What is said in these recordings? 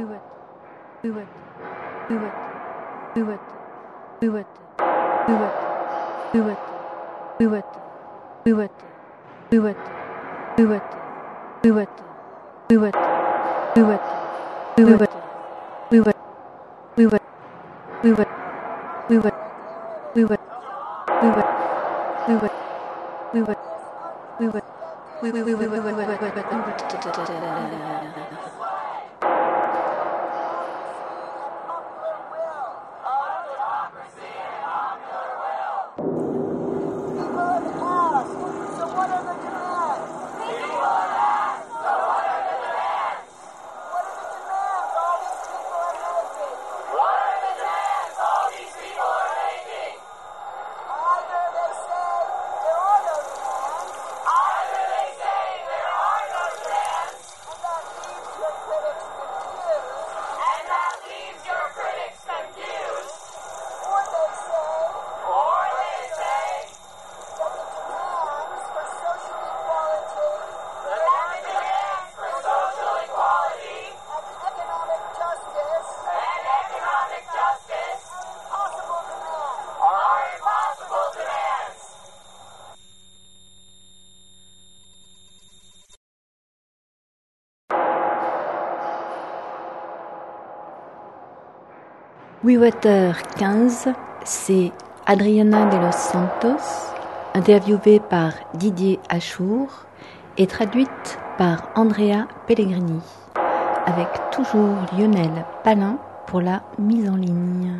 We-Water 15, c'est Adriana de los Santos, interviewée par Didier Achour et traduite par Andrea Pellegrini, avec toujours Lionel Palin pour la mise en ligne.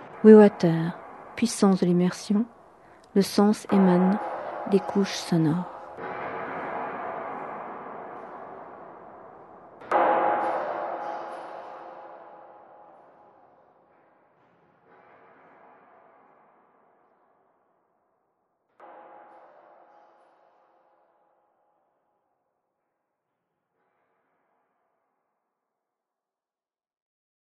We-Water, puissance de l'immersion, le sens émane des couches sonores.